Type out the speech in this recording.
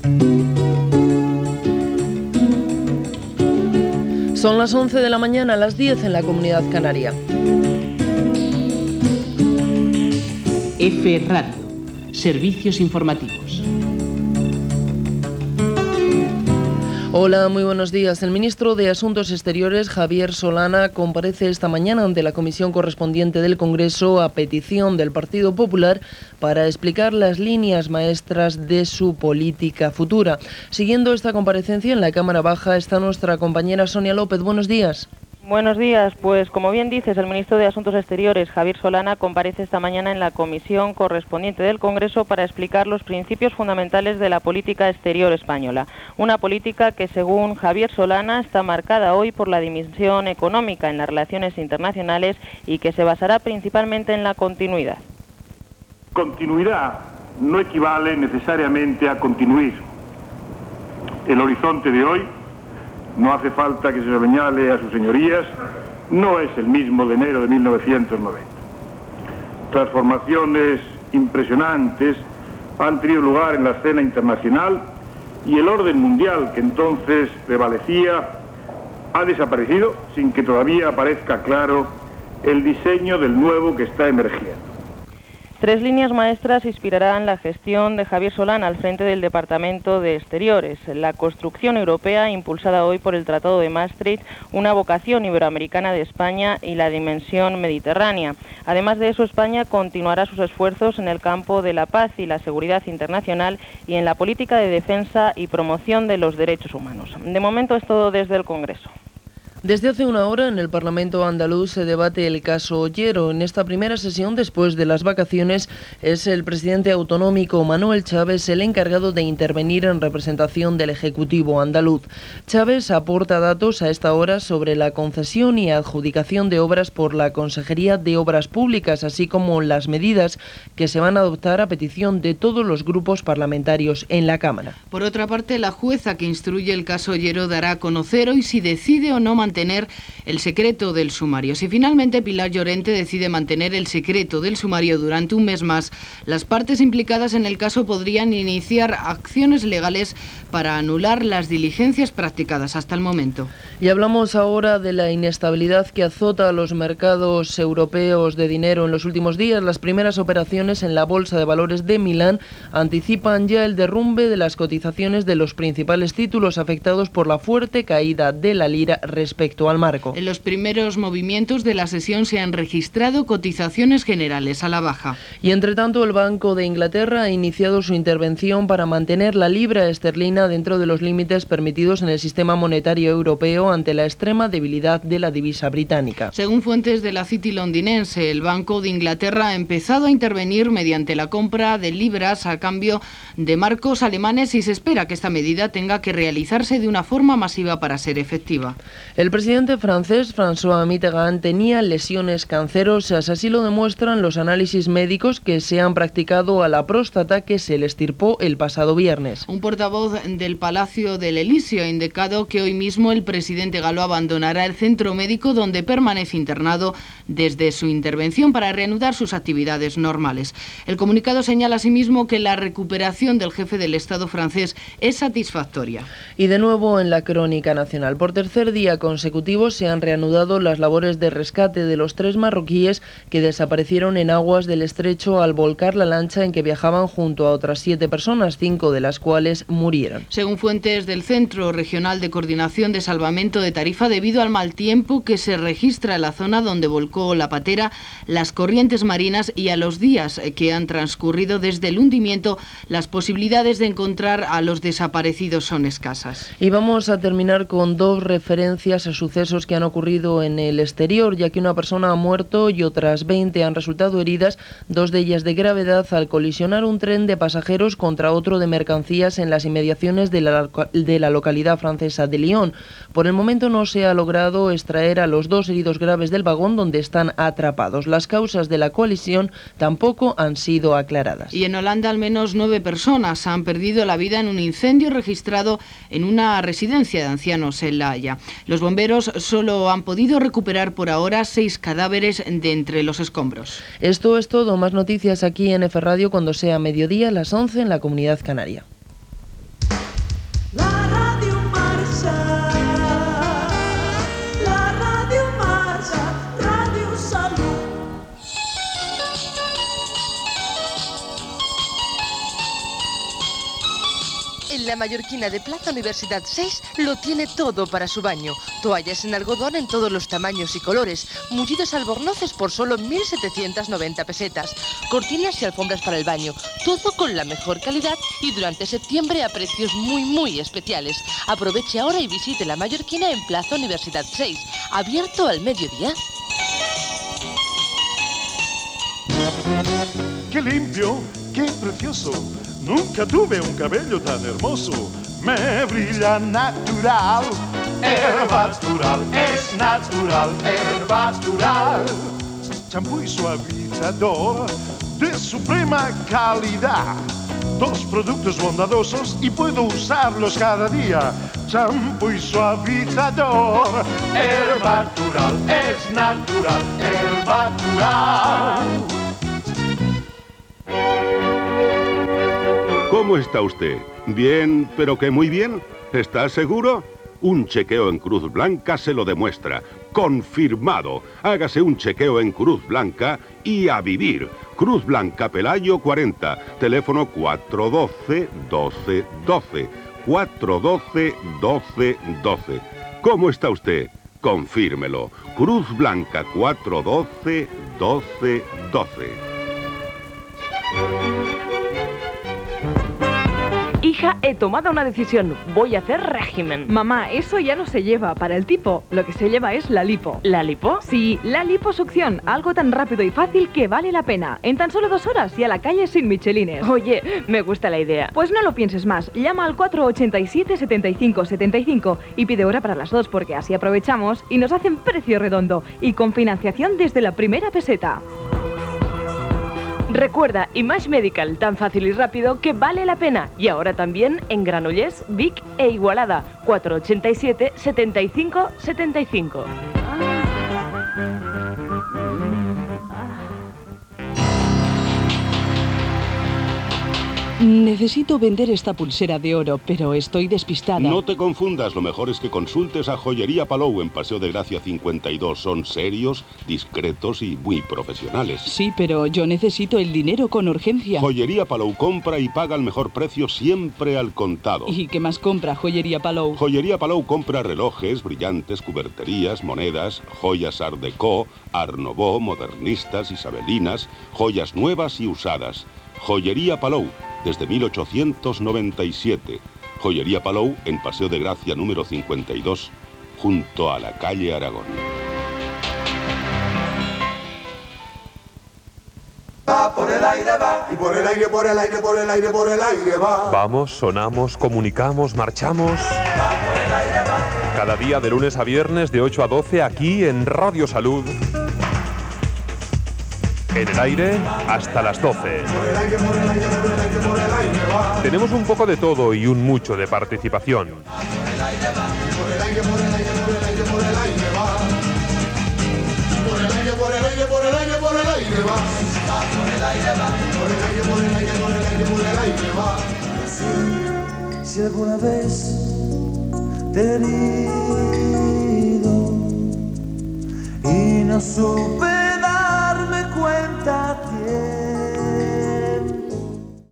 Son las 11 de la mañana, las 10 en la Comunidad Canaria. F Radio, servicios informativos. Hola, muy buenos días. El ministro de Asuntos Exteriores, Javier Solana, comparece esta mañana ante la comisión correspondiente del Congreso a petición del Partido Popular para explicar las líneas maestras de su política futura. Siguiendo esta comparecencia en la Cámara Baja está nuestra compañera Sonia López. Buenos días. Buenos días. Pues como bien dices, el ministro de Asuntos Exteriores, Javier Solana, comparece esta mañana en la comisión correspondiente del Congreso para explicar los principios fundamentales de la política exterior española. Una política que, según Javier Solana, está marcada hoy por la dimensión económica en las relaciones internacionales y que se basará principalmente en la continuidad. Continuidad no equivale necesariamente a continuir. El horizonte de hoy, no hace falta que se lo señale a sus señorías, no es el mismo de enero de 1990. Transformaciones impresionantes han tenido lugar en la escena internacional y el orden mundial que entonces prevalecía ha desaparecido sin que todavía aparezca claro el diseño del nuevo que está emergiendo. 3 líneas maestras inspirarán la gestión de Javier Solana al frente del Departamento de Exteriores. La construcción europea, impulsada hoy por el Tratado de Maastricht, una vocación iberoamericana de España y la dimensión mediterránea. Además de eso, España continuará sus esfuerzos en el campo de la paz y la seguridad internacional y en la política de defensa y promoción de los derechos humanos. De momento es todo desde el Congreso. Desde hace una hora en el Parlamento andaluz se debate el caso Ollero. En esta primera sesión, después de las vacaciones, es el presidente autonómico Manuel Chaves el encargado de intervenir en representación del Ejecutivo andaluz. Chaves aporta datos a esta hora sobre la concesión y adjudicación de obras por la Consejería de Obras Públicas, así como las medidas que se van a adoptar a petición de todos los grupos parlamentarios en la Cámara. Por otra parte, la jueza que instruye el caso Ollero dará a conocer hoy si decide o no mantener el secreto del sumario. Si finalmente Pilar Llorente decide mantener el secreto del sumario durante un mes más, las partes implicadas en el caso podrían iniciar acciones legales para anular las diligencias practicadas hasta el momento. Y hablamos ahora de la inestabilidad que azota a los mercados europeos de dinero en los últimos días. Las primeras operaciones en la Bolsa de Valores de Milán anticipan ya el derrumbe de las cotizaciones de los principales títulos afectados por la fuerte caída de la lira respecto al marco. En los primeros movimientos de la sesión se han registrado cotizaciones generales a la baja. Y entre tanto, el Banco de Inglaterra ha iniciado su intervención para mantener la libra esterlina dentro de los límites permitidos en el sistema monetario europeo ante la extrema debilidad de la divisa británica. Según fuentes de la City londinense, el Banco de Inglaterra ha empezado a intervenir mediante la compra de libras a cambio de marcos alemanes y se espera que esta medida tenga que realizarse de una forma masiva para ser efectiva. El presidente francés François Mitterrand tenía lesiones cancerosas, así lo demuestran los análisis médicos que se han practicado a la próstata que se le extirpó el pasado viernes. Un portavoz del Palacio del Elíseo ha indicado que hoy mismo el presidente galo abandonará el centro médico donde permanece internado desde su intervención para reanudar sus actividades normales. El comunicado señala asimismo que la recuperación del jefe del Estado francés es satisfactoria. Y de nuevo en la crónica nacional, por tercer día consecutivo se han reanudado las labores de rescate de los 3 marroquíes que desaparecieron en aguas del estrecho al volcar la lancha en que viajaban junto a otras 7 personas, 5 de las cuales murieron. Según fuentes del Centro Regional de Coordinación de Salvamento de Tarifa, debido al mal tiempo que se registra en la zona donde volcó la patera, las corrientes marinas y a los días que han transcurrido desde el hundimiento, las posibilidades de encontrar a los desaparecidos son escasas. Y vamos a terminar con 2 referencias a sucesos que han ocurrido en el exterior, ya que una persona ha muerto y otras 20 han resultado heridas, 2 de ellas de gravedad, al colisionar un tren de pasajeros contra otro de mercancías en las inmediaciones de la localidad francesa de Lyon. Por el momento no se ha logrado extraer a los 2 heridos graves del vagón donde están atrapados. Las causas de la colisión tampoco han sido aclaradas. Y en Holanda al menos 9 personas han perdido la vida en un incendio registrado en una residencia de ancianos en La Haya. Los bomberos solo han podido recuperar por ahora 6 cadáveres de entre los escombros. Esto es todo. Más noticias aquí en F Radio cuando sea mediodía, las 11 en la Comunidad Canaria. En la mallorquina de Plaza Universidad 6 lo tiene todo para su baño. Toallas en algodón en todos los tamaños y colores. Mullidos albornoces por solo 1.790 pesetas. Cortinas y alfombras para el baño. Todo con la mejor calidad y durante septiembre a precios muy especiales. Aproveche ahora y visite la mallorquina en Plaza Universidad 6. Abierto al mediodía. ¡Qué limpio! ¡Qué precioso! Nunca tuve un cabello tan hermoso. Me brilla natural. Herbatural es natural. Herbatural. Champú y suavizador de suprema calidad. Dos productos bondadosos y puedo usarlos cada día. Champú y suavizador. Herbatural es natural. Herbatural. ¿Cómo está usted? ¿Bien, pero que muy bien? ¿Está seguro? Un chequeo en Cruz Blanca se lo demuestra. ¡Confirmado! Hágase un chequeo en Cruz Blanca y a vivir. Cruz Blanca Pelayo 40, teléfono 412-12-12. 412-12-12. ¿Cómo está usted? Confírmelo. Cruz Blanca 412-12-12. Hija, he tomado una decisión. Voy a hacer régimen. Mamá, eso ya no se lleva para el tipo. Lo que se lleva es la lipo. ¿La lipo? Sí, la liposucción. Algo tan rápido y fácil que vale la pena. En tan solo 2 horas y a la calle sin michelines. Oye, me gusta la idea. Pues no lo pienses más. Llama al 487-75-75 y pide hora para las 2 porque así aprovechamos y nos hacen precio redondo y con financiación desde la primera peseta. Recuerda, Image Medical, tan fácil y rápido que vale la pena. Y ahora también en Granollers, Vic e Igualada. 487-75-75. Necesito vender esta pulsera de oro, pero estoy despistada. No te confundas, lo mejor es que consultes a Joyería Palou en Paseo de Gracia 52. Son serios, discretos y muy profesionales. Sí, pero yo necesito el dinero con urgencia. Joyería Palou compra y paga el mejor precio siempre al contado. ¿Y qué más compra Joyería Palou? Joyería Palou compra relojes, brillantes, cuberterías, monedas, joyas Art Deco, Art Nouveau, modernistas, isabelinas, joyas nuevas y usadas. Joyería Palou, desde 1897. Joyería Palou en Paseo de Gracia número 52, junto a la calle Aragón. Va por el aire, va, y por el aire, por el aire, por el aire, por el aire va. Vamos, sonamos, comunicamos, marchamos. Cada día de lunes a viernes de 8 a 12 aquí en Radio Salud. En el aire hasta las 12. Tenemos un poco de todo y un mucho de participación. Si alguna vez te he herido y no supe